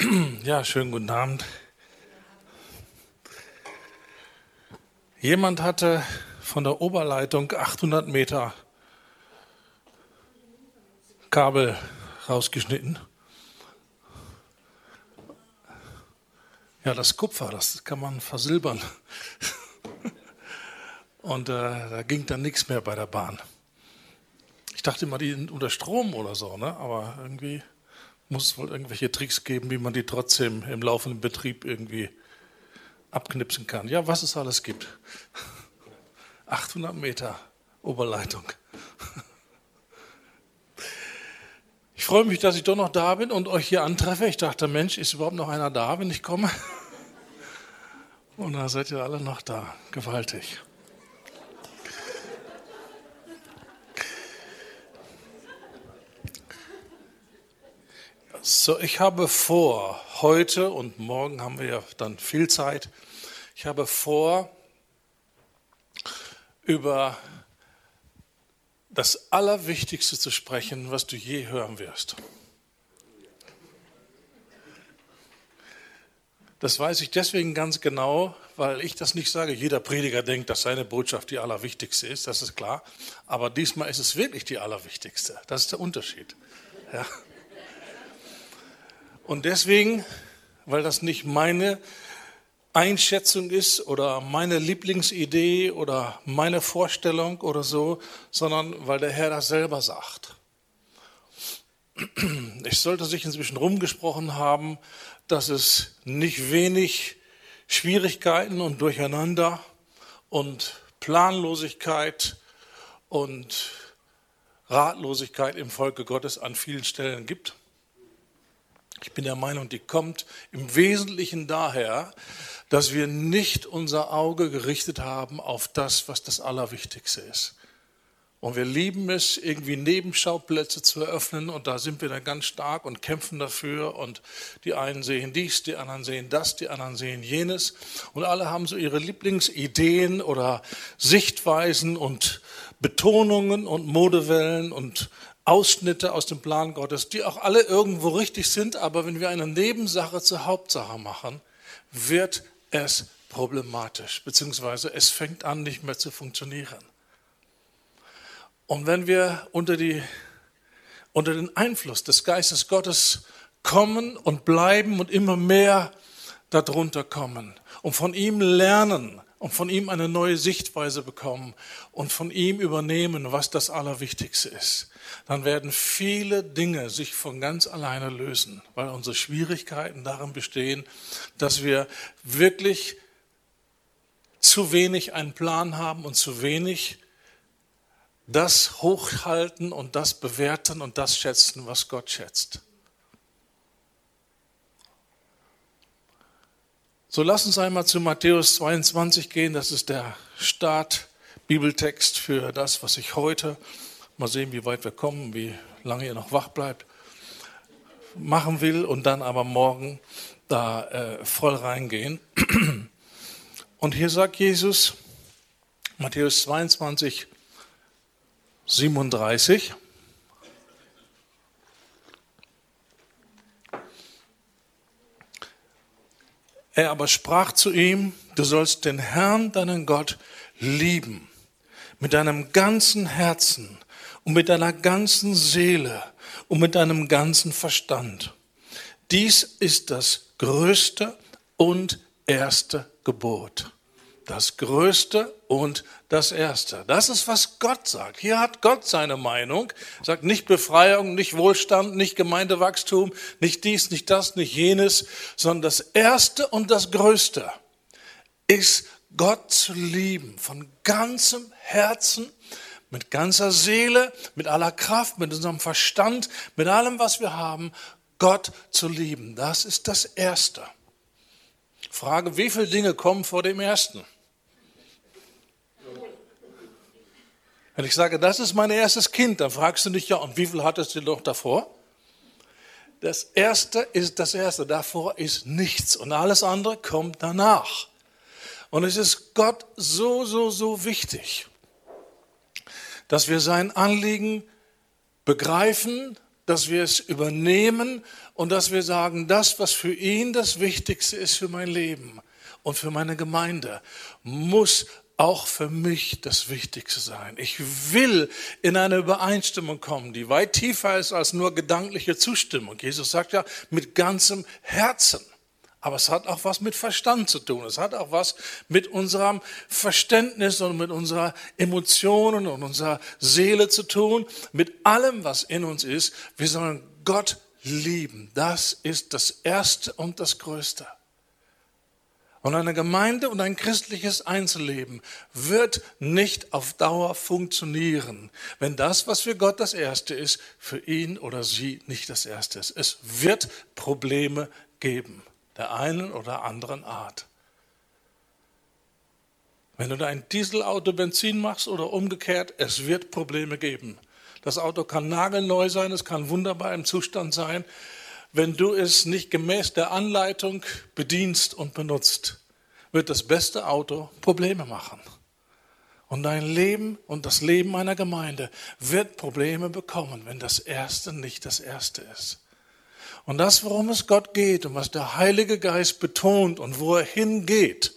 Ja, schönen guten Abend. Jemand hatte von der Oberleitung 800 Meter Kabel rausgeschnitten. Ja, das Kupfer, das kann man versilbern. Und da ging dann nichts mehr bei der Bahn. Ich dachte immer, die sind unter Strom oder so, ne? Aber irgendwie muss es wohl irgendwelche Tricks geben, wie man die trotzdem im laufenden Betrieb irgendwie abknipsen kann. Ja, was es alles gibt. 800 Meter Oberleitung. Ich freue mich, dass ich doch noch da bin und euch hier antreffe. Ich dachte, Mensch, ist überhaupt noch einer da, wenn ich komme? Und da seid ihr alle noch da. Gewaltig. So, ich habe vor, heute und morgen haben wir ja dann viel Zeit, ich habe vor, über das Allerwichtigste zu sprechen, was du je hören wirst. Das weiß ich deswegen ganz genau, weil ich das nicht sage. Jeder Prediger denkt, dass seine Botschaft die allerwichtigste ist, das ist klar. Aber diesmal ist es wirklich die allerwichtigste. Das ist der Unterschied. Ja. Und deswegen, weil das nicht meine Einschätzung ist oder meine Lieblingsidee oder meine Vorstellung oder so, sondern weil der Herr das selber sagt. Es sollte sich inzwischen rumgesprochen haben, dass es nicht wenig Schwierigkeiten und Durcheinander und Planlosigkeit und Ratlosigkeit im Volke Gottes an vielen Stellen gibt. Ich bin der Meinung, die kommt im Wesentlichen daher, dass wir nicht unser Auge gerichtet haben auf das, was das Allerwichtigste ist. Und wir lieben es, irgendwie Nebenschauplätze zu eröffnen und da sind wir dann ganz stark und kämpfen dafür und die einen sehen dies, die anderen sehen das, die anderen sehen jenes und alle haben so ihre Lieblingsideen oder Sichtweisen und Betonungen und Modewellen und Ausschnitte aus dem Plan Gottes, die auch alle irgendwo richtig sind, aber wenn wir eine Nebensache zur Hauptsache machen, wird es problematisch, beziehungsweise es fängt an, nicht mehr zu funktionieren. Und wenn wir unter den Einfluss des Geistes Gottes kommen und bleiben und immer mehr darunter kommen und von ihm lernen und von ihm eine neue Sichtweise bekommen und von ihm übernehmen, was das Allerwichtigste ist, dann werden viele Dinge sich von ganz alleine lösen, weil unsere Schwierigkeiten darin bestehen, dass wir wirklich zu wenig einen Plan haben und zu wenig das hochhalten und das bewerten und das schätzen, was Gott schätzt. So, lass uns einmal zu Matthäus 22 gehen. Das ist der Start-Bibeltext für das, was ich heute, mal sehen, wie weit wir kommen, wie lange ihr noch wach bleibt, machen will und dann aber morgen da voll reingehen. Und hier sagt Jesus, Matthäus 22, 37. Er aber sprach zu ihm, du sollst den Herrn, deinen Gott, lieben, mit deinem ganzen Herzen und mit deiner ganzen Seele und mit deinem ganzen Verstand. Dies ist das größte und erste Gebot. Das Größte und das Erste. Das ist, was Gott sagt. Hier hat Gott seine Meinung. Er sagt nicht Befreiung, nicht Wohlstand, nicht Gemeindewachstum, nicht dies, nicht das, nicht jenes, sondern das Erste und das Größte ist, Gott zu lieben. Von ganzem Herzen, mit ganzer Seele, mit aller Kraft, mit unserem Verstand, mit allem, was wir haben, Gott zu lieben. Das ist das Erste. Frage, wie viele Dinge kommen vor dem Ersten? Wenn ich sage, das ist mein erstes Kind, dann fragst du nicht, ja, und wie viel hattest du doch davor? Das Erste ist das Erste, davor ist nichts und alles andere kommt danach. Und es ist Gott so wichtig, dass wir sein Anliegen begreifen, dass wir es übernehmen und dass wir sagen, das, was für ihn das Wichtigste ist für mein Leben und für meine Gemeinde, muss auch für mich das Wichtigste sein. Ich will in eine Übereinstimmung kommen, die weit tiefer ist als nur gedankliche Zustimmung. Jesus sagt ja, mit ganzem Herzen. Aber es hat auch was mit Verstand zu tun. Es hat auch was mit unserem Verständnis und mit unserer Emotionen und unserer Seele zu tun. Mit allem, was in uns ist. Wir sollen Gott lieben. Das ist das Erste und das Größte. Und eine Gemeinde und ein christliches Einzelleben wird nicht auf Dauer funktionieren, wenn das, was für Gott das Erste ist, für ihn oder sie nicht das Erste ist. Es wird Probleme geben, der einen oder anderen Art. Wenn du dein Dieselauto Benzin machst oder umgekehrt, es wird Probleme geben. Das Auto kann nagelneu sein, es kann wunderbar im Zustand sein. Wenn du es nicht gemäß der Anleitung bedienst und benutzt, wird das beste Auto Probleme machen. Und dein Leben und das Leben einer Gemeinde wird Probleme bekommen, wenn das Erste nicht das Erste ist. Und das, worum es Gott geht und was der Heilige Geist betont und wo er hingeht,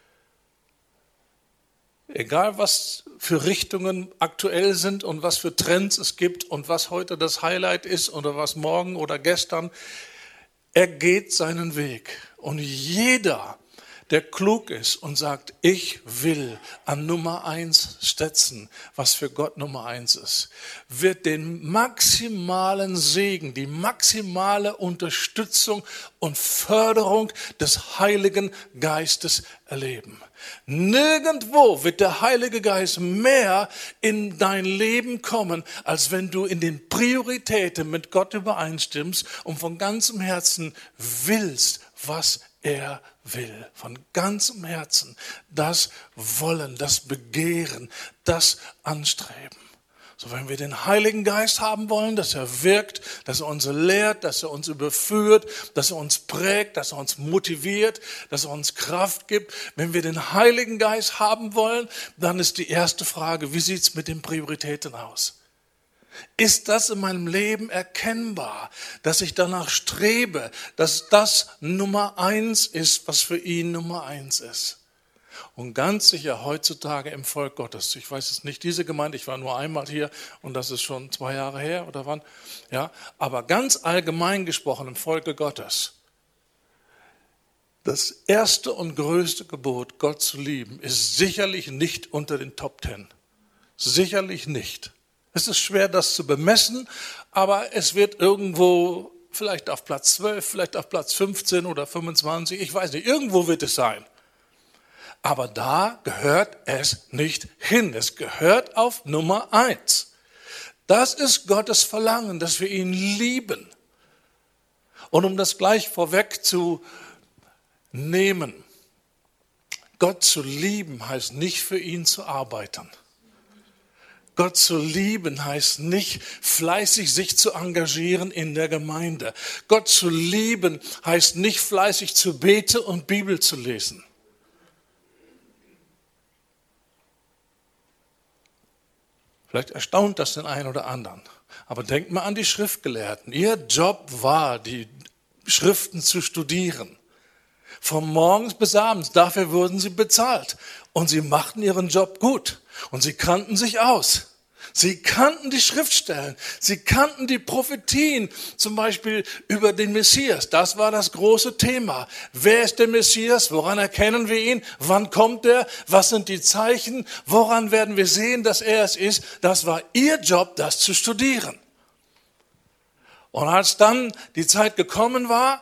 egal was für Richtungen aktuell sind und was für Trends es gibt und was heute das Highlight ist oder was morgen oder gestern, er geht seinen Weg. Und jeder, der klug ist und sagt, ich will an Nummer 1 setzen, was für Gott Nummer 1 ist, wird den maximalen Segen, die maximale Unterstützung und Förderung des Heiligen Geistes erleben. Nirgendwo wird der Heilige Geist mehr in dein Leben kommen, als wenn du in den Prioritäten mit Gott übereinstimmst und von ganzem Herzen willst, was er will. Von ganzem Herzen das Wollen, das Begehren, das Anstreben. So, wenn wir den Heiligen Geist haben wollen, dass er wirkt, dass er uns lehrt, dass er uns überführt, dass er uns prägt, dass er uns motiviert, dass er uns Kraft gibt. Wenn wir den Heiligen Geist haben wollen, dann ist die erste Frage, wie sieht es mit den Prioritäten aus? Ist das in meinem Leben erkennbar, dass ich danach strebe, dass das Nummer 1 ist, was für ihn Nummer 1 ist? Und ganz sicher heutzutage im Volk Gottes, ich weiß es nicht, diese Gemeinde, ich war nur einmal hier und das ist schon 2 Jahre her oder wann, ja, aber ganz allgemein gesprochen im Volke Gottes, das erste und größte Gebot, Gott zu lieben, ist sicherlich nicht unter den Top 10. Sicherlich nicht. Es ist schwer, das zu bemessen, aber es wird irgendwo vielleicht auf Platz 12, vielleicht auf Platz 15 oder 25, ich weiß nicht, irgendwo wird es sein. Aber da gehört es nicht hin. Es gehört auf Nummer 1. Das ist Gottes Verlangen, dass wir ihn lieben. Und um das gleich vorweg zu nehmen, Gott zu lieben heißt nicht für ihn zu arbeiten. Gott zu lieben heißt nicht fleißig sich zu engagieren in der Gemeinde. Gott zu lieben heißt nicht fleißig zu beten und Bibel zu lesen. Vielleicht erstaunt das den einen oder anderen. Aber denkt mal an die Schriftgelehrten. Ihr Job war, die Schriften zu studieren. Von morgens bis abends. Dafür wurden sie bezahlt. Und sie machten ihren Job gut. Und sie kannten sich aus. Sie kannten die Schriftstellen. Sie kannten die Prophetien, zum Beispiel über den Messias. Das war das große Thema. Wer ist der Messias? Woran erkennen wir ihn? Wann kommt er? Was sind die Zeichen? Woran werden wir sehen, dass er es ist? Das war ihr Job, das zu studieren. Und als dann die Zeit gekommen war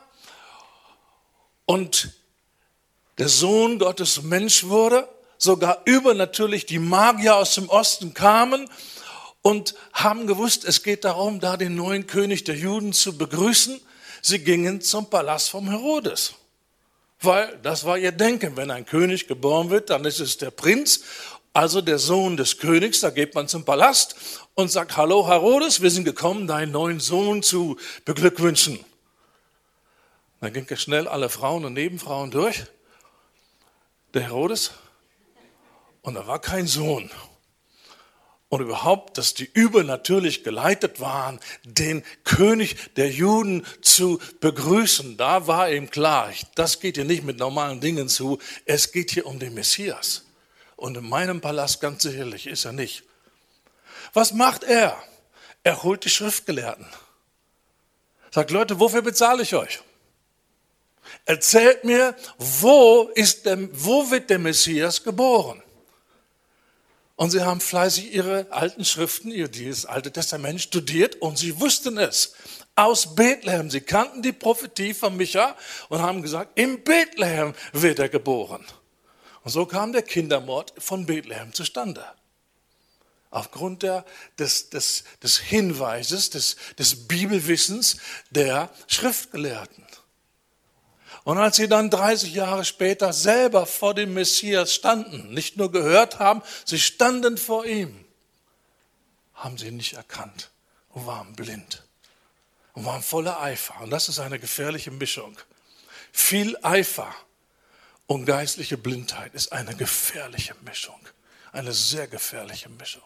und der Sohn Gottes Mensch wurde, sogar übernatürlich die Magier aus dem Osten kamen und haben gewusst, es geht darum, da den neuen König der Juden zu begrüßen. Sie gingen zum Palast vom Herodes, weil das war ihr Denken. Wenn ein König geboren wird, dann ist es der Prinz, also der Sohn des Königs. Da geht man zum Palast und sagt, hallo Herodes, wir sind gekommen, deinen neuen Sohn zu beglückwünschen. Dann ging er schnell alle Frauen und Nebenfrauen durch. Der Herodes. Und da war kein Sohn. und überhaupt, dass die übernatürlich geleitet waren, den König der Juden zu begrüßen. Da war ihm klar, das geht hier nicht mit normalen Dingen zu, es geht hier um den Messias. Und in meinem Palast ganz sicherlich ist er nicht. Was macht er? Er holt die Schriftgelehrten. Sagt, Leute, wofür bezahle ich euch? Erzählt mir, wo wird der Messias geboren? Und sie haben fleißig ihre alten Schriften, dieses Alte Testament studiert und sie wussten es. Aus Bethlehem. Sie kannten die Prophetie von Micha und haben gesagt, in Bethlehem wird er geboren. Und so kam der Kindermord von Bethlehem zustande. Aufgrund des Hinweises, des Bibelwissens der Schriftgelehrten. Und als sie dann 30 Jahre später selber vor dem Messias standen, nicht nur gehört haben, sie standen vor ihm, haben sie ihn nicht erkannt und waren blind und waren voller Eifer. Und das ist eine gefährliche Mischung. Viel Eifer und geistliche Blindheit ist eine gefährliche Mischung, eine sehr gefährliche Mischung.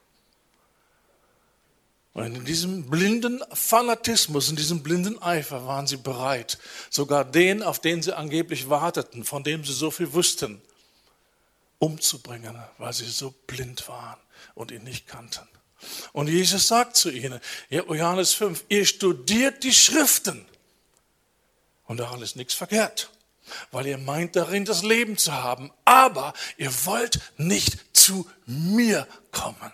Und in diesem blinden Fanatismus, in diesem blinden Eifer waren sie bereit, sogar den, auf den sie angeblich warteten, von dem sie so viel wussten, umzubringen, weil sie so blind waren und ihn nicht kannten. Und Jesus sagt zu ihnen, Johannes 5, ihr studiert die Schriften. Und daran ist nichts verkehrt, weil ihr meint darin das Leben zu haben, aber ihr wollt nicht zu mir kommen.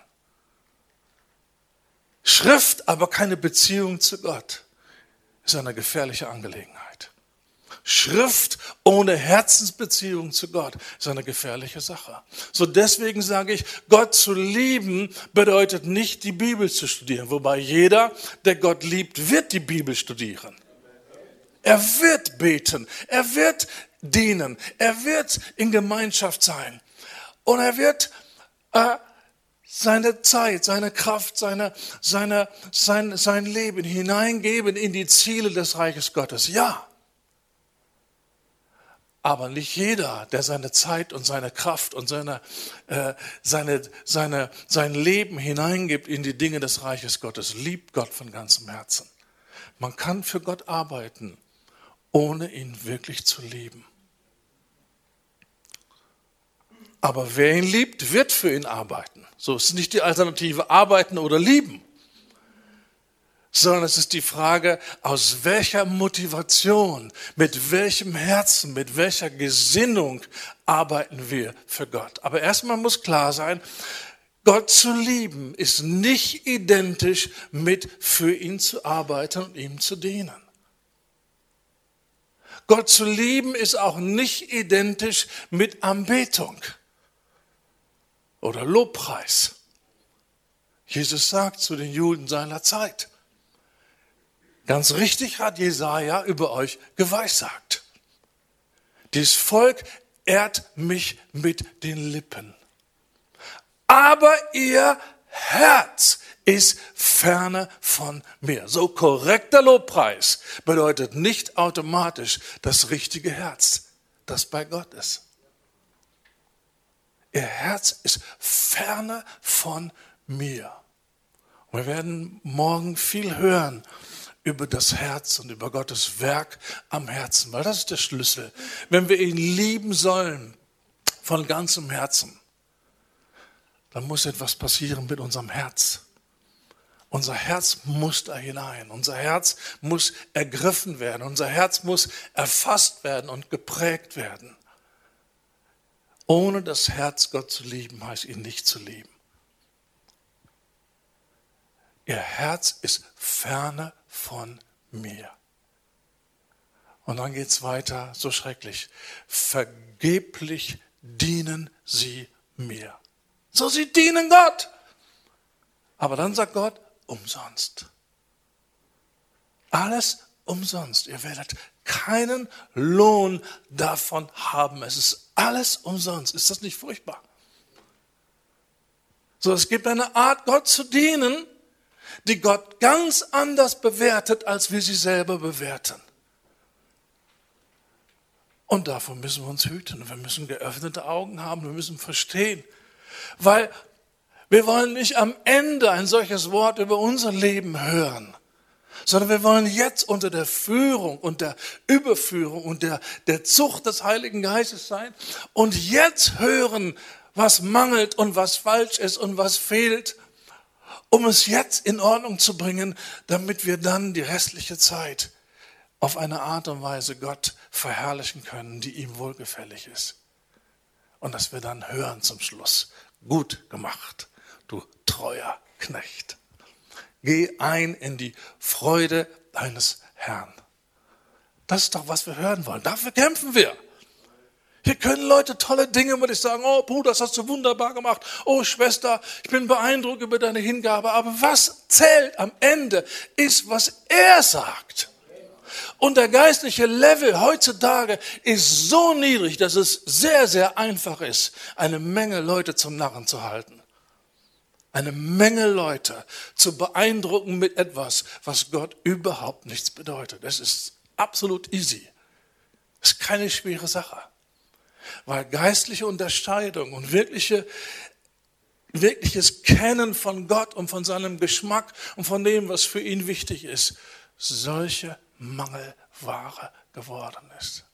Schrift, aber keine Beziehung zu Gott, ist eine gefährliche Angelegenheit. Schrift ohne Herzensbeziehung zu Gott ist eine gefährliche Sache. So deswegen sage ich, Gott zu lieben bedeutet nicht die Bibel zu studieren. Wobei jeder, der Gott liebt, wird die Bibel studieren. Er wird beten, er wird dienen, er wird in Gemeinschaft sein. Und er wird seine Zeit, seine Kraft, sein Leben hineingeben in die Ziele des Reiches Gottes. Ja. Aber nicht jeder, der seine Zeit und seine Kraft und sein Leben hineingibt in die Dinge des Reiches Gottes, liebt Gott von ganzem Herzen. Man kann für Gott arbeiten, ohne ihn wirklich zu lieben. Aber wer ihn liebt, wird für ihn arbeiten. So ist nicht die Alternative arbeiten oder lieben, sondern es ist die Frage, aus welcher Motivation, mit welchem Herzen, mit welcher Gesinnung arbeiten wir für Gott. Aber erstmal muss klar sein, Gott zu lieben ist nicht identisch mit für ihn zu arbeiten und ihm zu dienen. Gott zu lieben ist auch nicht identisch mit Anbetung oder Lobpreis. Jesus sagt zu den Juden seiner Zeit, ganz richtig hat Jesaja über euch geweissagt. Dieses Volk ehrt mich mit den Lippen. Aber ihr Herz ist ferne von mir. So korrekter Lobpreis bedeutet nicht automatisch das richtige Herz, das bei Gott ist. Ihr Herz ist ferne von mir. Und wir werden morgen viel hören über das Herz und über Gottes Werk am Herzen, weil das ist der Schlüssel. Wenn wir ihn lieben sollen von ganzem Herzen, dann muss etwas passieren mit unserem Herz. Unser Herz muss da hinein. Unser Herz muss ergriffen werden. Unser Herz muss erfasst werden und geprägt werden. Ohne das Herz Gott zu lieben, heißt ihn nicht zu lieben. Ihr Herz ist ferne von mir. Und dann geht es weiter, so schrecklich. Vergeblich dienen sie mir. So, sie dienen Gott. Aber dann sagt Gott, umsonst. Alles umsonst. Ihr werdet keinen Lohn davon haben. Es ist alles umsonst. Ist das nicht furchtbar? So, es gibt eine Art, Gott zu dienen, die Gott ganz anders bewertet, als wir sie selber bewerten. Und davon müssen wir uns hüten. Wir müssen geöffnete Augen haben. Wir müssen verstehen. Weil Wir wollen nicht am Ende ein solches Wort über unser Leben hören, sondern wir wollen jetzt unter der Führung und der Überführung und der Zucht des Heiligen Geistes sein und jetzt hören, was mangelt und was falsch ist und was fehlt, um es jetzt in Ordnung zu bringen, damit wir dann die restliche Zeit auf eine Art und Weise Gott verherrlichen können, die ihm wohlgefällig ist. Und dass wir dann hören zum Schluss, gut gemacht, du treuer Knecht. Geh ein in die Freude deines Herrn. Das ist doch, was wir hören wollen. Dafür kämpfen wir. Hier können Leute tolle Dinge mit dich sagen, oh Bruder, das hast du wunderbar gemacht. Oh Schwester, ich bin beeindruckt über deine Hingabe. Aber was zählt am Ende, ist, was er sagt. Und der geistliche Level heutzutage ist so niedrig, dass es sehr, sehr einfach ist, eine Menge Leute zum Narren zu halten. Eine Menge Leute zu beeindrucken mit etwas, was Gott überhaupt nichts bedeutet. Das ist absolut easy. Das ist keine schwere Sache. Weil geistliche Unterscheidung und wirkliches Kennen von Gott und von seinem Geschmack und von dem, was für ihn wichtig ist, solche Mangelware geworden ist.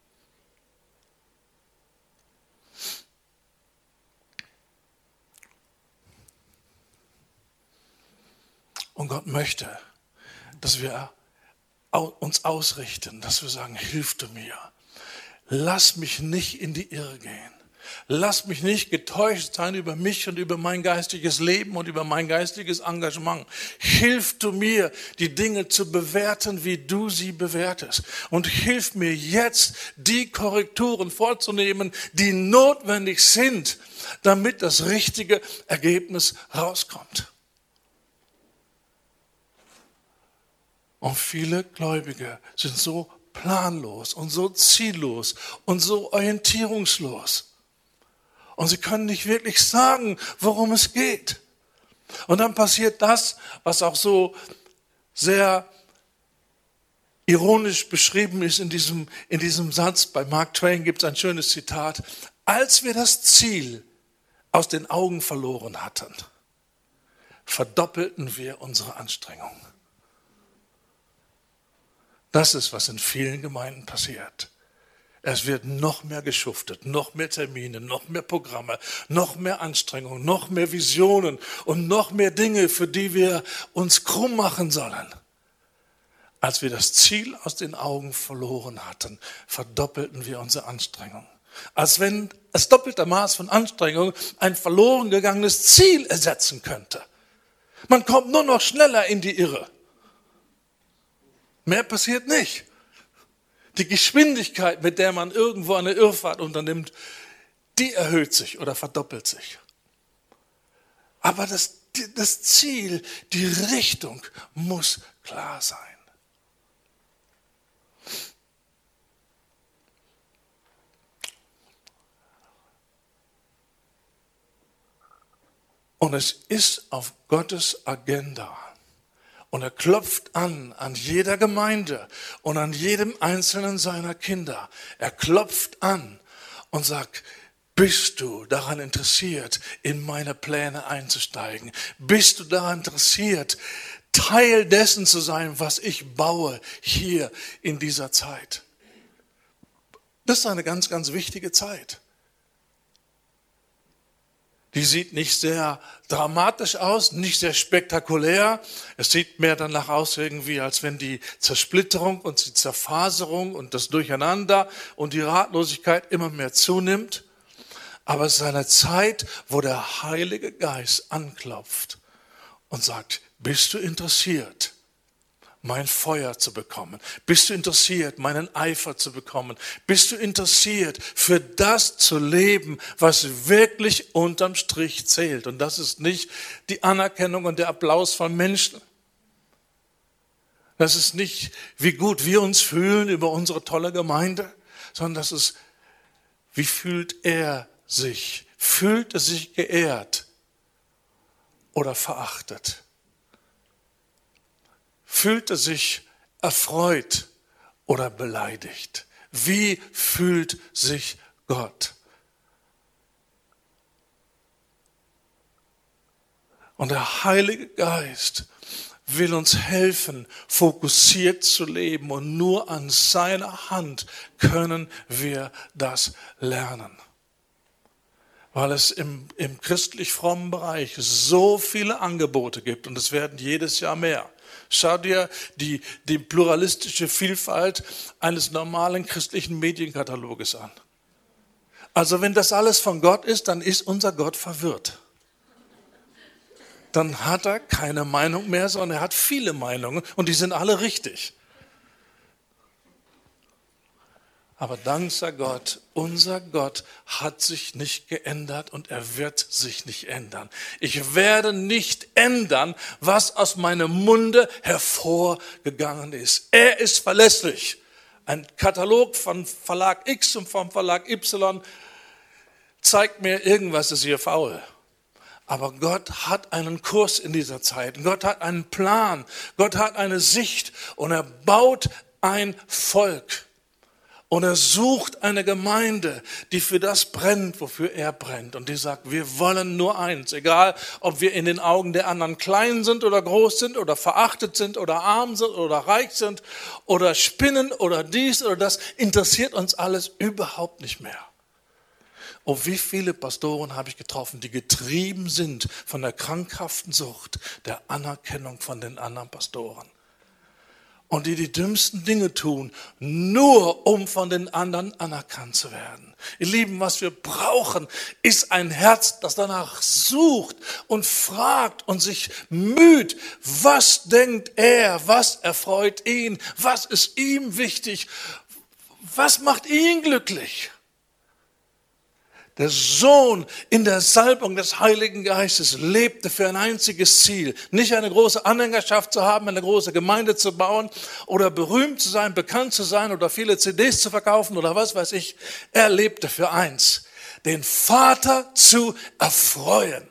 Und Gott möchte, dass wir uns ausrichten, dass wir sagen, hilf du mir. Lass mich nicht in die Irre gehen. Lass mich nicht getäuscht sein über mich und über mein geistiges Leben und über mein geistiges Engagement. Hilf du mir, die Dinge zu bewerten, wie du sie bewertest. Und hilf mir jetzt, die Korrekturen vorzunehmen, die notwendig sind, damit das richtige Ergebnis rauskommt. Und viele Gläubige sind so planlos und so ziellos und so orientierungslos. Und sie können nicht wirklich sagen, worum es geht. Und dann passiert das, was auch so sehr ironisch beschrieben ist in diesem Satz. Bei Mark Twain gibt es ein schönes Zitat. Als wir das Ziel aus den Augen verloren hatten, verdoppelten wir unsere Anstrengungen. Das ist, was in vielen Gemeinden passiert. Es wird noch mehr geschuftet, noch mehr Termine, noch mehr Programme, noch mehr Anstrengungen, noch mehr Visionen und noch mehr Dinge, für die wir uns krumm machen sollen. Als wir das Ziel aus den Augen verloren hatten, verdoppelten wir unsere Anstrengungen. Als wenn das doppelte Maß von Anstrengung ein verloren gegangenes Ziel ersetzen könnte. Man kommt nur noch schneller in die Irre. Mehr passiert nicht. Die Geschwindigkeit, mit der man irgendwo eine Irrfahrt unternimmt, die erhöht sich oder verdoppelt sich. Aber das Ziel, die Richtung muss klar sein. Und es ist auf Gottes Agenda. Und er klopft an jeder Gemeinde und an jedem einzelnen seiner Kinder. Er klopft an und sagt, bist du daran interessiert, in meine Pläne einzusteigen? Bist du daran interessiert, Teil dessen zu sein, was ich baue hier in dieser Zeit? Das ist eine ganz, ganz wichtige Zeit. Die sieht nicht sehr dramatisch aus, nicht sehr spektakulär. Es sieht mehr danach aus irgendwie, als wenn die Zersplitterung und die Zerfaserung und das Durcheinander und die Ratlosigkeit immer mehr zunimmt. Aber es ist eine Zeit, wo der Heilige Geist anklopft und sagt, bist du interessiert, mein Feuer zu bekommen? Bist du interessiert, meinen Eifer zu bekommen? Bist du interessiert, für das zu leben, was wirklich unterm Strich zählt? Und das ist nicht die Anerkennung und der Applaus von Menschen. Das ist nicht, wie gut wir uns fühlen über unsere tolle Gemeinde, sondern das ist, wie fühlt er sich? Fühlt er sich geehrt oder verachtet? Fühlt er sich erfreut oder beleidigt? Wie fühlt sich Gott? Und der Heilige Geist will uns helfen, fokussiert zu leben. Und nur an seiner Hand können wir das lernen. Weil es im christlich frommen Bereich so viele Angebote gibt. Und es werden jedes Jahr mehr. Schau dir die pluralistische Vielfalt eines normalen christlichen Medienkataloges an. Also wenn das alles von Gott ist, dann ist unser Gott verwirrt. Dann hat er keine Meinung mehr, sondern er hat viele Meinungen und die sind alle richtig. Aber dank sei Gott, unser Gott hat sich nicht geändert und er wird sich nicht ändern. Ich werde nicht ändern, was aus meinem Munde hervorgegangen ist. Er ist verlässlich. Ein Katalog von Verlag X und vom Verlag Y zeigt mir, irgendwas ist hier faul. Aber Gott hat einen Kurs in dieser Zeit. Gott hat einen Plan. Gott hat eine Sicht und er baut ein Volk. Und er sucht eine Gemeinde, die für das brennt, wofür er brennt. Und die sagt, wir wollen nur eins. Egal, ob wir in den Augen der anderen klein sind oder groß sind oder verachtet sind oder arm sind oder reich sind oder spinnen oder dies oder das, interessiert uns alles überhaupt nicht mehr. Oh, wie viele Pastoren habe ich getroffen, die getrieben sind von der krankhaften Sucht der Anerkennung von den anderen Pastoren. Und die dümmsten Dinge tun, nur um von den anderen anerkannt zu werden. Ihr Lieben, was wir brauchen, ist ein Herz, das danach sucht und fragt und sich müht. Was denkt er? Was erfreut ihn? Was ist ihm wichtig? Was macht ihn glücklich? Der Sohn in der Salbung des Heiligen Geistes lebte für ein einziges Ziel. Nicht eine große Anhängerschaft zu haben, eine große Gemeinde zu bauen oder berühmt zu sein, bekannt zu sein oder viele CDs zu verkaufen oder was weiß ich. Er lebte für eins, den Vater zu erfreuen.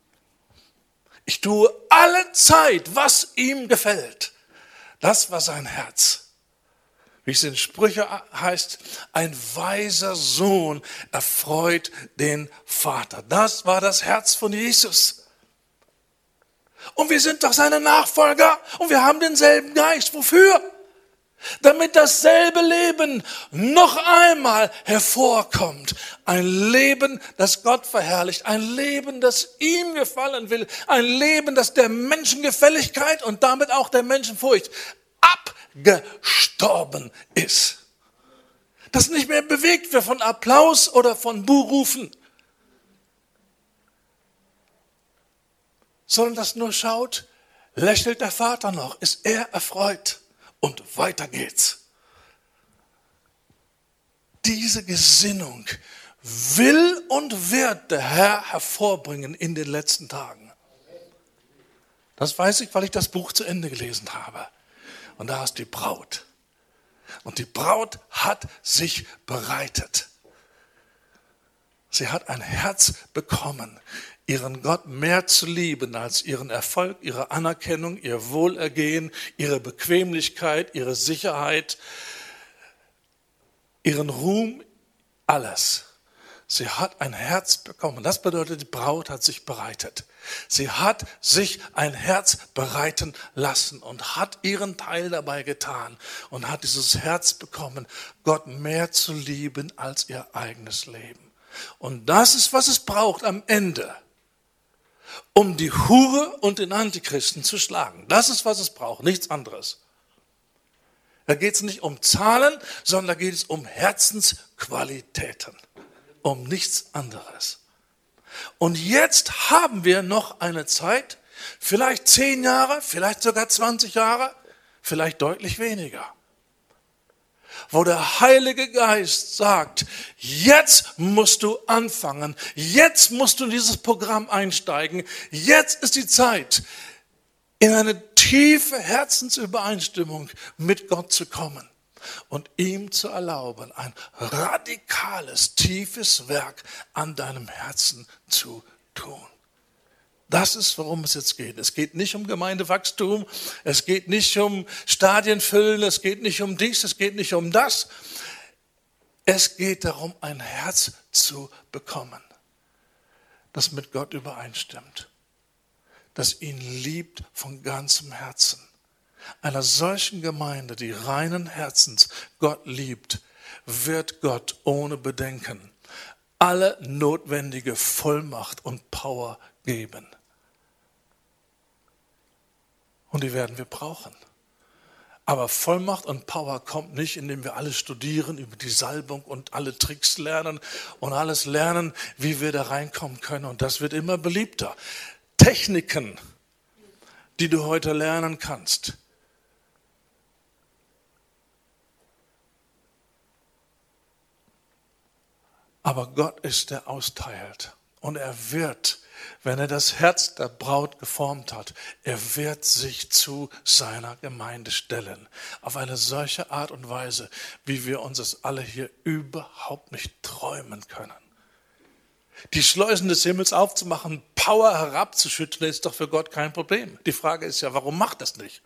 Ich tue alle Zeit, was ihm gefällt. Das war sein Herz. Wie es in Sprüche heißt, ein weiser Sohn erfreut den Vater. Das war das Herz von Jesus. Und wir sind doch seine Nachfolger und wir haben denselben Geist. Wofür? Damit dasselbe Leben noch einmal hervorkommt. Ein Leben, das Gott verherrlicht. Ein Leben, das ihm gefallen will. Ein Leben, das der Menschengefälligkeit und damit auch der Menschenfurcht abgestorben ist. Das nicht mehr bewegt wird von Applaus oder von Buhrufen, sondern das nur schaut, lächelt der Vater noch, ist er erfreut und weiter geht's. Diese Gesinnung will und wird der Herr hervorbringen in den letzten Tagen. Das weiß ich, weil ich das Buch zu Ende gelesen habe. Und da ist die Braut. Und die Braut hat sich bereitet. Sie hat ein Herz bekommen, ihren Gott mehr zu lieben als ihren Erfolg, ihre Anerkennung, ihr Wohlergehen, ihre Bequemlichkeit, ihre Sicherheit, ihren Ruhm, alles. Sie hat ein Herz bekommen. Das bedeutet, die Braut hat sich bereitet. Sie hat sich ein Herz bereiten lassen und hat ihren Teil dabei getan und hat dieses Herz bekommen, Gott mehr zu lieben als ihr eigenes Leben. Und das ist, was es braucht am Ende, um die Hure und den Antichristen zu schlagen. Das ist, was es braucht, nichts anderes. Da geht es nicht um Zahlen, sondern da geht es um Herzensqualitäten, um nichts anderes. Und jetzt haben wir noch eine Zeit, vielleicht 10 Jahre, vielleicht sogar 20 Jahre, vielleicht deutlich weniger, wo der Heilige Geist sagt, jetzt musst du anfangen, jetzt musst du in dieses Programm einsteigen, jetzt ist die Zeit, in eine tiefe Herzensübereinstimmung mit Gott zu kommen. Und ihm zu erlauben, ein radikales, tiefes Werk an deinem Herzen zu tun. Das ist, worum es jetzt geht. Es geht nicht um Gemeindewachstum, es geht nicht um Stadienfüllen, es geht nicht um dies, es geht nicht um das. Es geht darum, ein Herz zu bekommen, das mit Gott übereinstimmt. das ihn liebt von ganzem Herzen. Einer solchen Gemeinde, die reinen Herzens Gott liebt, wird Gott ohne Bedenken alle notwendige Vollmacht und Power geben. Und die werden wir brauchen. Aber Vollmacht und Power kommt nicht, indem wir alles studieren über die Salbung und alle Tricks lernen und alles lernen, wie wir da reinkommen können. Und das wird immer beliebter. Techniken, die du heute lernen kannst. Aber Gott ist, der austeilt. Und er wird, wenn er das Herz der Braut geformt hat, er wird sich zu seiner Gemeinde stellen. Auf eine solche Art und Weise, wie wir uns das alle hier überhaupt nicht träumen können. Die Schleusen des Himmels aufzumachen, Power herabzuschütten, ist doch für Gott kein Problem. Die Frage ist ja, warum macht das nicht?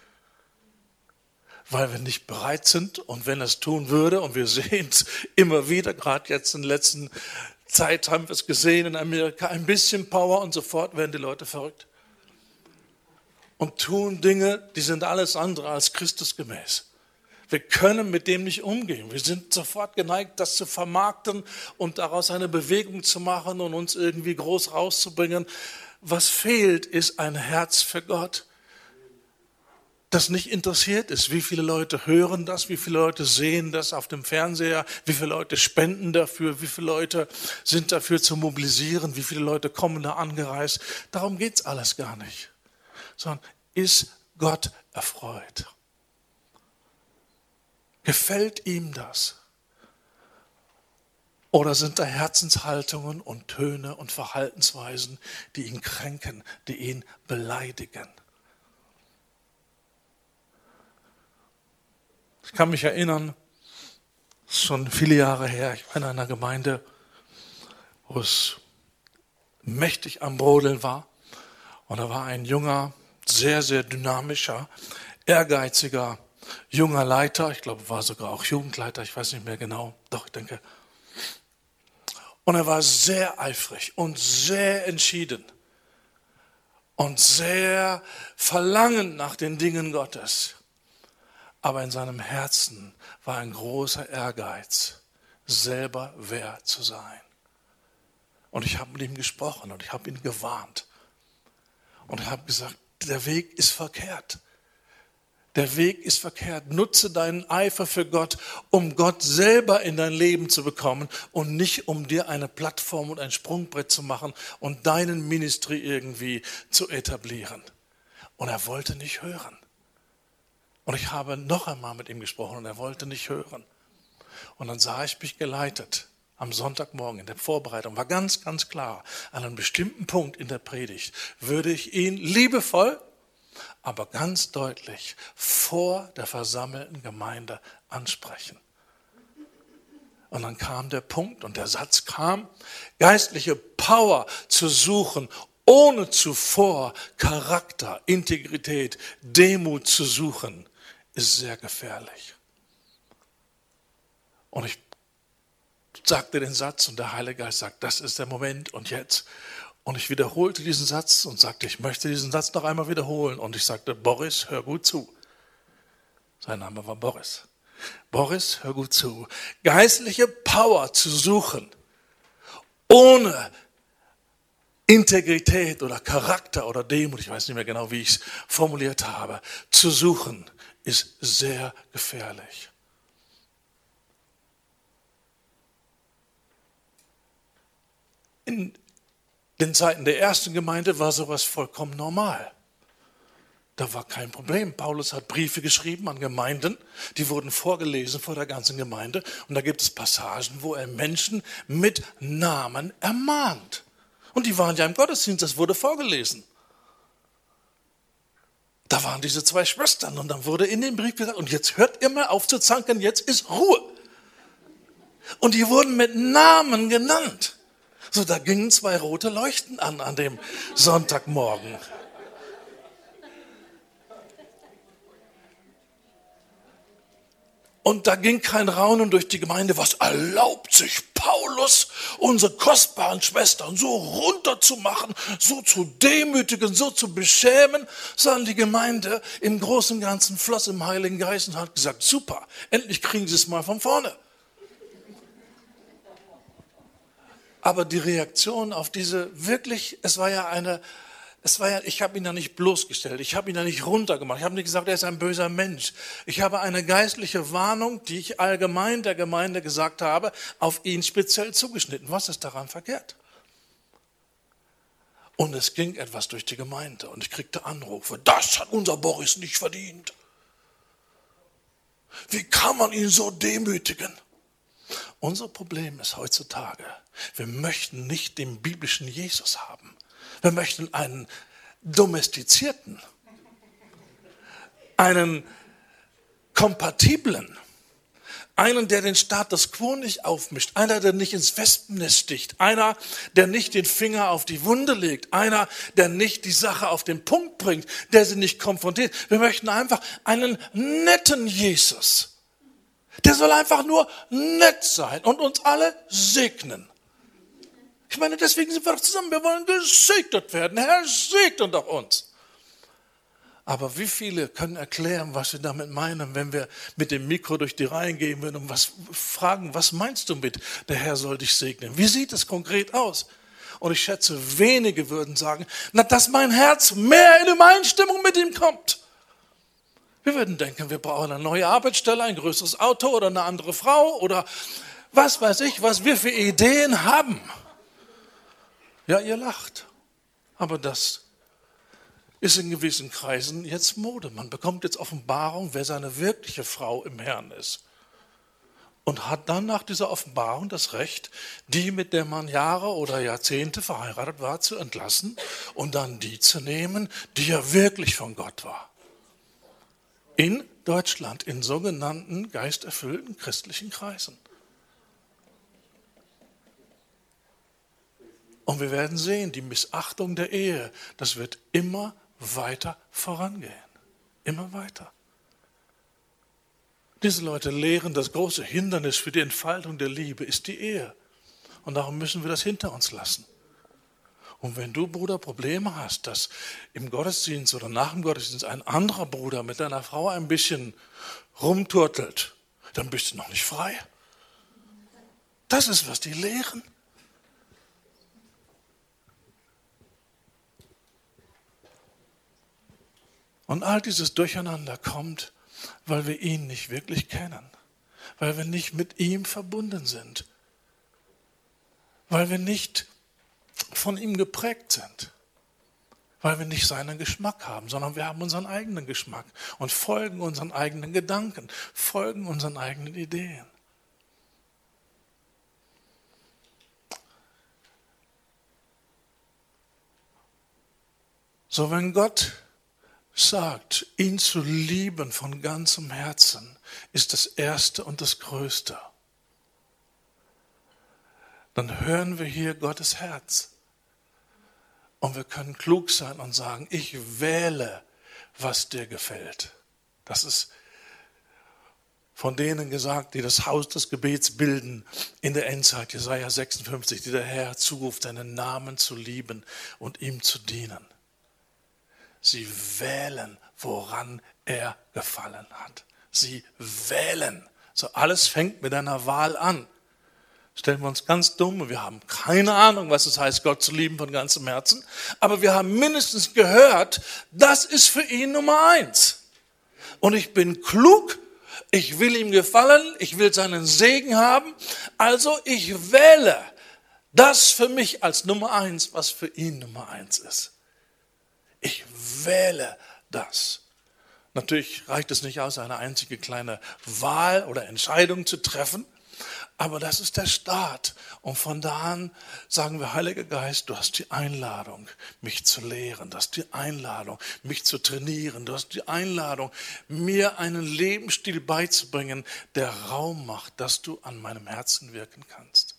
Weil wir nicht bereit sind, und wenn er es tun würde, und wir sehen es immer wieder, gerade jetzt in der letzten Zeit haben wir es gesehen in Amerika, ein bisschen Power und sofort werden die Leute verrückt. Und tun Dinge, die sind alles andere als Christusgemäß. Wir können mit dem nicht umgehen. Wir sind sofort geneigt, das zu vermarkten und daraus eine Bewegung zu machen und uns irgendwie groß rauszubringen. Was fehlt, ist ein Herz für Gott, das nicht interessiert ist. Wie viele Leute hören das, wie viele Leute sehen das auf dem Fernseher, wie viele Leute spenden dafür, wie viele Leute sind dafür zu mobilisieren, wie viele Leute kommen da angereist. Darum geht es alles gar nicht. Sondern ist Gott erfreut? Gefällt ihm das? Oder sind da Herzenshaltungen und Töne und Verhaltensweisen, die ihn kränken, die ihn beleidigen? Ich kann mich erinnern, das ist schon viele Jahre her, ich war in einer Gemeinde, wo es mächtig am Brodeln war. Und da war ein junger, sehr, sehr dynamischer, ehrgeiziger, junger Leiter. Ich glaube, war sogar auch Jugendleiter, ich weiß nicht mehr genau. Doch, ich denke. Und er war sehr eifrig und sehr entschieden und sehr verlangend nach den Dingen Gottes. Aber in seinem Herzen war ein großer Ehrgeiz, selber wer zu sein. Und ich habe mit ihm gesprochen und ich habe ihn gewarnt. Und ich habe gesagt, der Weg ist verkehrt. Der Weg ist verkehrt. Nutze deinen Eifer für Gott, um Gott selber in dein Leben zu bekommen und nicht, um dir eine Plattform und ein Sprungbrett zu machen und deinen Ministry irgendwie zu etablieren. Und er wollte nicht hören. Und ich habe noch einmal mit ihm gesprochen und er wollte nicht hören. Und dann sah ich mich geleitet am Sonntagmorgen in der Vorbereitung, war ganz, ganz klar, an einem bestimmten Punkt in der Predigt würde ich ihn liebevoll, aber ganz deutlich vor der versammelten Gemeinde ansprechen. Und dann kam der Punkt und der Satz kam, geistliche Power zu suchen, ohne zuvor Charakter, Integrität, Demut zu suchen, ist sehr gefährlich. Und ich sagte den Satz und der Heilige Geist sagt, das ist der Moment und jetzt. Und ich wiederholte diesen Satz und sagte, ich möchte diesen Satz noch einmal wiederholen. Und ich sagte, Boris, hör gut zu. Sein Name war Boris. Boris, hör gut zu. Geistliche Power zu suchen, ohne Integrität oder Charakter oder Demut, ich weiß nicht mehr genau, wie ich es formuliert habe, zu suchen, ist sehr gefährlich. In den Zeiten der ersten Gemeinde war sowas vollkommen normal. Da war kein Problem. Paulus hat Briefe geschrieben an Gemeinden, die wurden vorgelesen vor der ganzen Gemeinde. Und da gibt es Passagen, wo er Menschen mit Namen ermahnt. Und die waren ja im Gottesdienst, das wurde vorgelesen. Da waren diese zwei Schwestern und dann wurde in dem Brief gesagt, und jetzt hört ihr mal auf zu zanken, jetzt ist Ruhe. Und die wurden mit Namen genannt. So, da gingen zwei rote Leuchten an dem Sonntagmorgen. Und da ging kein Raunen durch die Gemeinde, was erlaubt sich Paulus, unsere kostbaren Schwestern so runterzumachen, so zu demütigen, so zu beschämen, sondern die Gemeinde im Großen und Ganzen floss im Heiligen Geist und hat gesagt, super, endlich kriegen sie es mal von vorne. Aber die Reaktion auf diese wirklich, ich habe ihn ja nicht bloßgestellt, ich habe ihn ja nicht runtergemacht, ich habe nicht gesagt, er ist ein böser Mensch. Ich habe eine geistliche Warnung, die ich allgemein der Gemeinde gesagt habe, auf ihn speziell zugeschnitten. Was ist daran verkehrt? Und es ging etwas durch die Gemeinde und ich kriegte Anrufe, das hat unser Boris nicht verdient. Wie kann man ihn so demütigen? Unser Problem ist heutzutage, wir möchten nicht den biblischen Jesus haben. Wir möchten einen domestizierten, einen kompatiblen, einen, der den Status quo nicht aufmischt, einer, der nicht ins Wespennest sticht, einer, der nicht den Finger auf die Wunde legt, einer, der nicht die Sache auf den Punkt bringt, der sie nicht konfrontiert. Wir möchten einfach einen netten Jesus. Der soll einfach nur nett sein und uns alle segnen. Ich meine, deswegen sind wir doch zusammen. Wir wollen gesegnet werden. Herr, segne doch uns. Aber wie viele können erklären, was wir damit meinen, wenn wir mit dem Mikro durch die Reihen gehen würden und fragen, was meinst du mit, der Herr soll dich segnen? Wie sieht es konkret aus? Und ich schätze, wenige würden sagen, dass mein Herz mehr in Übereinstimmung mit ihm kommt. Wir würden denken, wir brauchen eine neue Arbeitsstelle, ein größeres Auto oder eine andere Frau oder was weiß ich, was wir für Ideen haben. Ja, ihr lacht. Aber das ist in gewissen Kreisen jetzt Mode. Man bekommt jetzt Offenbarung, wer seine wirkliche Frau im Herrn ist. Und hat dann nach dieser Offenbarung das Recht, die, mit der man Jahre oder Jahrzehnte verheiratet war, zu entlassen und dann die zu nehmen, die ja wirklich von Gott war. In Deutschland, in sogenannten geisterfüllten christlichen Kreisen. Und wir werden sehen, die Missachtung der Ehe, das wird immer weiter vorangehen. Immer weiter. Diese Leute lehren, das große Hindernis für die Entfaltung der Liebe ist die Ehe. Und darum müssen wir das hinter uns lassen. Und wenn du, Bruder, Probleme hast, dass im Gottesdienst oder nach dem Gottesdienst ein anderer Bruder mit deiner Frau ein bisschen rumturtelt, dann bist du noch nicht frei. Das ist, was die lehren. Und all dieses Durcheinander kommt, weil wir ihn nicht wirklich kennen, weil wir nicht mit ihm verbunden sind, weil wir nicht von ihm geprägt sind, weil wir nicht seinen Geschmack haben, sondern wir haben unseren eigenen Geschmack und folgen unseren eigenen Gedanken, folgen unseren eigenen Ideen. So, wenn Gott sagt, ihn zu lieben von ganzem Herzen, ist das Erste und das Größte. Dann hören wir hier Gottes Herz. Und wir können klug sein und sagen, ich wähle, was dir gefällt. Das ist von denen gesagt, die das Haus des Gebets bilden in der Endzeit, Jesaja 56, die der Herr zuruft, seinen Namen zu lieben und ihm zu dienen. Sie wählen, woran er gefallen hat. Sie wählen. So, alles fängt mit einer Wahl an. Stellen wir uns ganz dumm, wir haben keine Ahnung, was es heißt, Gott zu lieben von ganzem Herzen, aber wir haben mindestens gehört, das ist für ihn Nummer 1. Und ich bin klug, ich will ihm gefallen, ich will seinen Segen haben, also ich wähle das für mich als Nummer 1, was für ihn Nummer 1 ist. Ich wähle das. Natürlich reicht es nicht aus, eine einzige kleine Wahl oder Entscheidung zu treffen, aber das ist der Start. Und von da an sagen wir, Heiliger Geist, du hast die Einladung, mich zu lehren. Du hast die Einladung, mich zu trainieren. Du hast die Einladung, mir einen Lebensstil beizubringen, der Raum macht, dass du an meinem Herzen wirken kannst.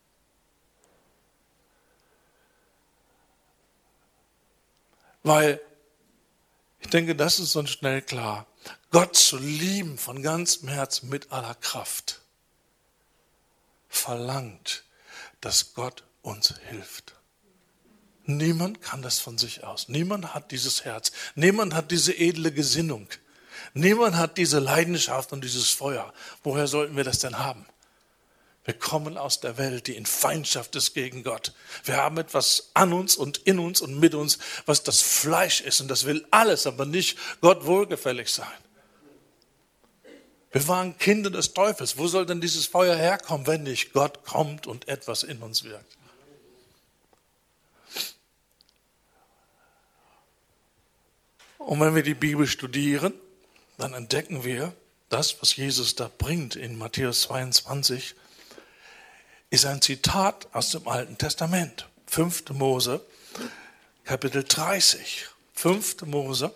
Weil ich denke, das ist uns schnell klar. Gott zu lieben von ganzem Herzen mit aller Kraft verlangt, dass Gott uns hilft. Niemand kann das von sich aus. Niemand hat dieses Herz. Niemand hat diese edle Gesinnung. Niemand hat diese Leidenschaft und dieses Feuer. Woher sollten wir das denn haben? Wir kommen aus der Welt, die in Feindschaft ist gegen Gott. Wir haben etwas an uns und in uns und mit uns, was das Fleisch ist. Und das will alles, aber nicht Gott wohlgefällig sein. Wir waren Kinder des Teufels. Wo soll denn dieses Feuer herkommen, wenn nicht Gott kommt und etwas in uns wirkt? Und wenn wir die Bibel studieren, dann entdecken wir, das, was Jesus da bringt in Matthäus 22, ist ein Zitat aus dem Alten Testament. 5. Mose, Kapitel 30. 5. Mose,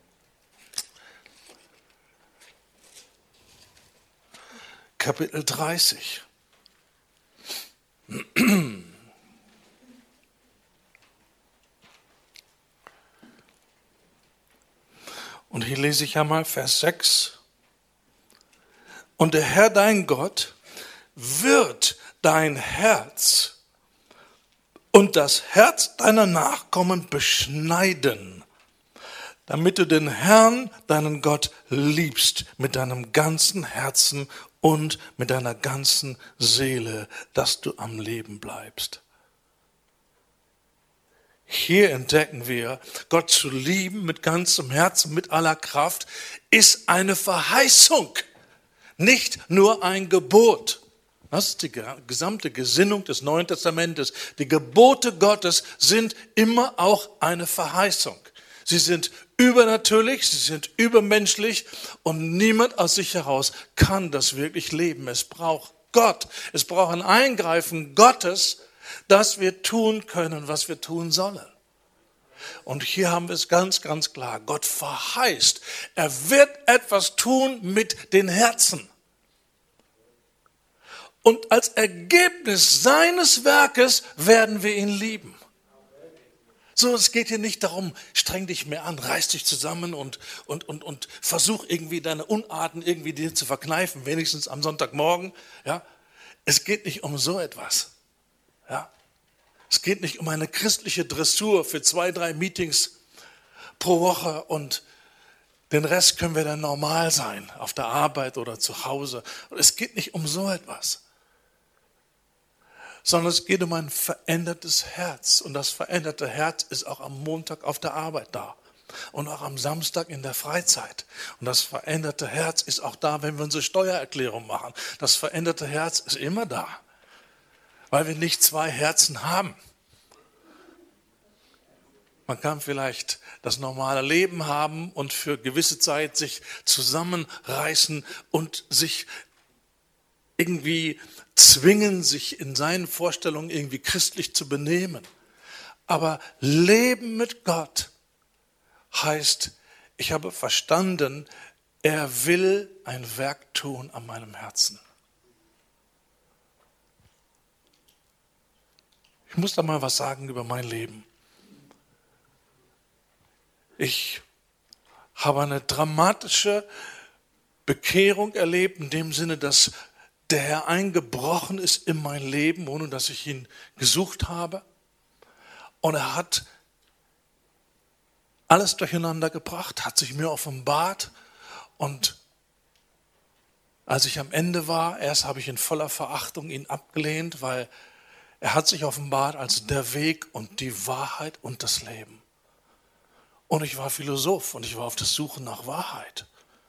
Kapitel 30. Und hier lese ich einmal Vers 6. Und der Herr dein Gott wird dein Herz und das Herz deiner Nachkommen beschneiden, damit du den Herrn, deinen Gott, liebst mit deinem ganzen Herzen und mit deiner ganzen Seele, dass du am Leben bleibst. Hier entdecken wir, Gott zu lieben mit ganzem Herzen, mit aller Kraft, ist eine Verheißung, nicht nur ein Gebot. Das ist die gesamte Gesinnung des Neuen Testamentes. Die Gebote Gottes sind immer auch eine Verheißung. Sie sind übernatürlich, sie sind übermenschlich und niemand aus sich heraus kann das wirklich leben. Es braucht Gott, es braucht ein Eingreifen Gottes, dass wir tun können, was wir tun sollen. Und hier haben wir es ganz, ganz klar. Gott verheißt, er wird etwas tun mit den Herzen. Und als Ergebnis seines Werkes werden wir ihn lieben. So, es geht hier nicht darum, streng dich mehr an, reiß dich zusammen und versuch irgendwie deine Unarten irgendwie dir zu verkneifen, wenigstens am Sonntagmorgen. Ja? Es geht nicht um so etwas. Ja? Es geht nicht um eine christliche Dressur für 2, 3 Meetings pro Woche und den Rest können wir dann normal sein, auf der Arbeit oder zu Hause. Und es geht nicht um so etwas, sondern es geht um ein verändertes Herz. Und das veränderte Herz ist auch am Montag auf der Arbeit da und auch am Samstag in der Freizeit. Und das veränderte Herz ist auch da, wenn wir unsere Steuererklärung machen. Das veränderte Herz ist immer da, weil wir nicht 2 Herzen haben. Man kann vielleicht das normale Leben haben und für gewisse Zeit sich zusammenreißen und sich irgendwie zwingen, sich in seinen Vorstellungen irgendwie christlich zu benehmen. Aber Leben mit Gott heißt, ich habe verstanden, er will ein Werk tun an meinem Herzen. Ich muss da mal was sagen über mein Leben. Ich habe eine dramatische Bekehrung erlebt, in dem Sinne, dass der Herr eingebrochen ist in mein Leben, ohne dass ich ihn gesucht habe. Und er hat alles durcheinander gebracht, hat sich mir offenbart. Und als ich am Ende war, erst habe ich in voller Verachtung ihn abgelehnt, weil er hat sich offenbart als der Weg und die Wahrheit und das Leben. Und ich war Philosoph und ich war auf der Suche nach Wahrheit.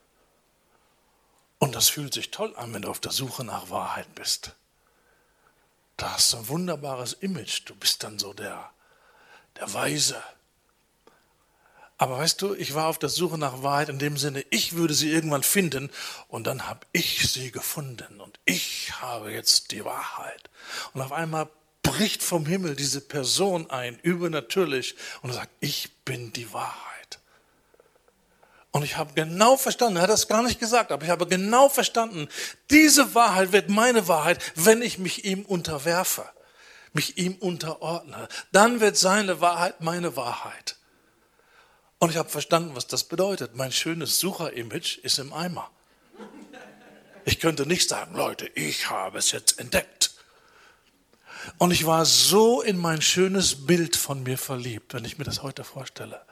Und das fühlt sich toll an, wenn du auf der Suche nach Wahrheit bist. Da hast du ein wunderbares Image. Du bist dann so der Weise. Aber weißt du, ich war auf der Suche nach Wahrheit in dem Sinne, ich würde sie irgendwann finden und dann habe ich sie gefunden und ich habe jetzt die Wahrheit. Und auf einmal bricht vom Himmel diese Person ein, übernatürlich, und sagt, ich bin die Wahrheit. Und ich habe genau verstanden, er hat das gar nicht gesagt, aber ich habe genau verstanden, diese Wahrheit wird meine Wahrheit, wenn ich mich ihm unterwerfe, mich ihm unterordne. Dann wird seine Wahrheit meine Wahrheit. Und ich habe verstanden, was das bedeutet. Mein schönes Sucher-Image ist im Eimer. Ich könnte nicht sagen, Leute, ich habe es jetzt entdeckt. Und ich war so in mein schönes Bild von mir verliebt, wenn ich mir das heute vorstelle,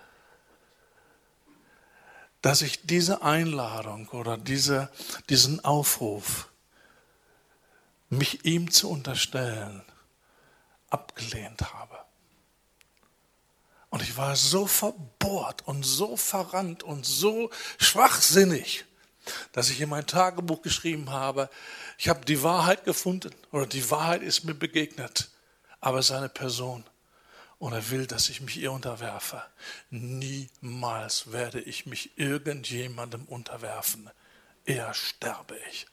dass ich diese Einladung oder diesen Aufruf, mich ihm zu unterstellen, abgelehnt habe. Und ich war so verbohrt und so verrannt und so schwachsinnig, dass ich in mein Tagebuch geschrieben habe, ich habe die Wahrheit gefunden oder die Wahrheit ist mir begegnet, aber es ist eine Person und er will, dass ich mich ihr unterwerfe. Niemals werde ich mich irgendjemandem unterwerfen, eher sterbe ich.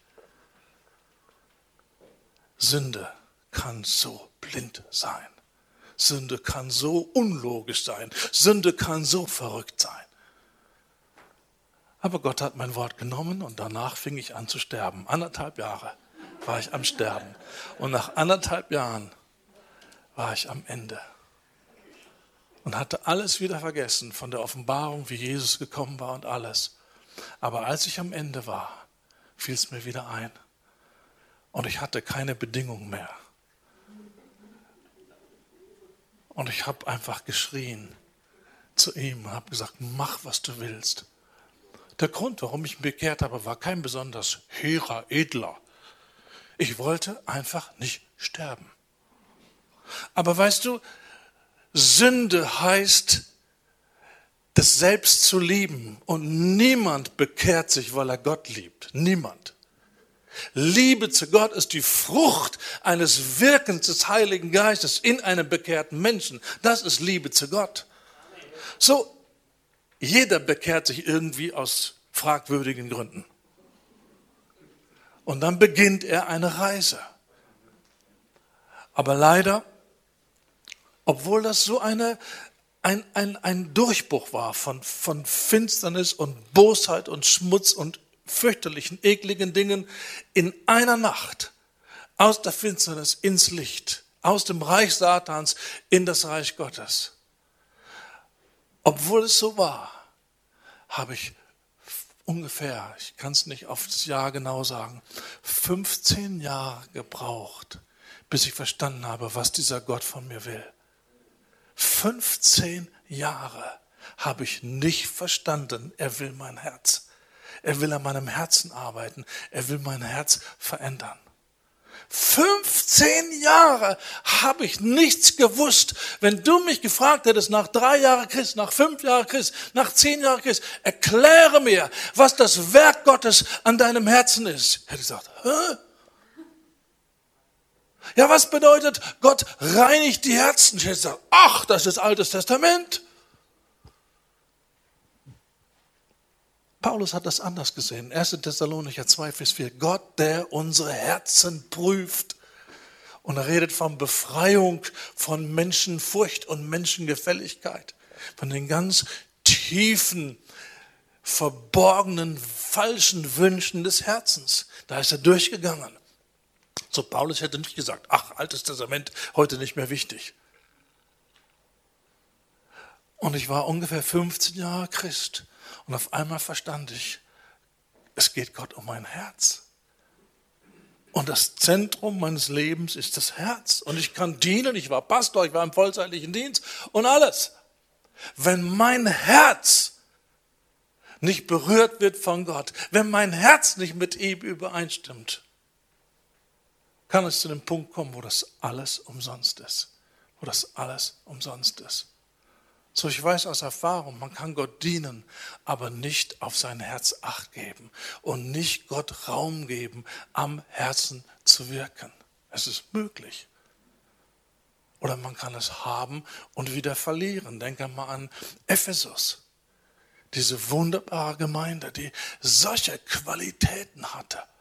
Sünde kann so blind sein. Sünde kann so unlogisch sein. Sünde kann so verrückt sein. Aber Gott hat mein Wort genommen und danach fing ich an zu sterben. 1,5 Jahre war ich am Sterben. Und nach 1,5 Jahren war ich am Ende. Und hatte alles wieder vergessen von der Offenbarung, wie Jesus gekommen war und alles. Aber als ich am Ende war, fiel es mir wieder ein. Und ich hatte keine Bedingung mehr. Und ich habe einfach geschrien zu ihm und habe gesagt, mach, was du willst. Der Grund, warum ich mich bekehrt habe, war kein besonders hehrer, edler. Ich wollte einfach nicht sterben. Aber weißt du, Sünde heißt, das Selbst zu lieben. Und niemand bekehrt sich, weil er Gott liebt. Niemand. Liebe zu Gott ist die Frucht eines Wirkens des Heiligen Geistes in einem bekehrten Menschen. Das ist Liebe zu Gott. So, jeder bekehrt sich irgendwie aus fragwürdigen Gründen. Und dann beginnt er eine Reise. Aber leider, obwohl das so ein Durchbruch war von Finsternis und Bosheit und Schmutz und fürchterlichen, ekligen Dingen, in einer Nacht aus der Finsternis ins Licht, aus dem Reich Satans in das Reich Gottes. Obwohl es so war, habe ich ungefähr, ich kann es nicht auf das Jahr genau sagen, 15 Jahre gebraucht, bis ich verstanden habe, was dieser Gott von mir will. 15 Jahre habe ich nicht verstanden, er will mein Herz. Er will an meinem Herzen arbeiten. Er will mein Herz verändern. 15 Jahre habe ich nichts gewusst. Wenn du mich gefragt hättest, nach 3 Jahren Christ, nach 5 Jahren Christ, nach 10 Jahren Christ, erkläre mir, was das Werk Gottes an deinem Herzen ist. Hätte ich gesagt, hä? Ja, was bedeutet, Gott reinigt die Herzen? Ich hätte gesagt, ach, das ist Altes Testament. Paulus hat das anders gesehen. 1. Thessalonicher 2, Vers 4. Gott, der unsere Herzen prüft. Und er redet von Befreiung von Menschenfurcht und Menschengefälligkeit. Von den ganz tiefen, verborgenen, falschen Wünschen des Herzens. Da ist er durchgegangen. So, Paulus hätte nicht gesagt, ach, Altes Testament, heute nicht mehr wichtig. Und ich war ungefähr 15 Jahre Christ. Und auf einmal verstand ich, es geht Gott um mein Herz. Und das Zentrum meines Lebens ist das Herz. Und ich kann dienen, ich war Pastor, ich war im vollzeitlichen Dienst und alles. Wenn mein Herz nicht berührt wird von Gott, wenn mein Herz nicht mit ihm übereinstimmt, kann es zu dem Punkt kommen, wo das alles umsonst ist. Wo das alles umsonst ist. So, ich weiß aus Erfahrung, man kann Gott dienen, aber nicht auf sein Herz Acht geben und nicht Gott Raum geben, am Herzen zu wirken. Es ist möglich. Oder man kann es haben und wieder verlieren. Denke mal an Ephesus, diese wunderbare Gemeinde, die solche Qualitäten hatte.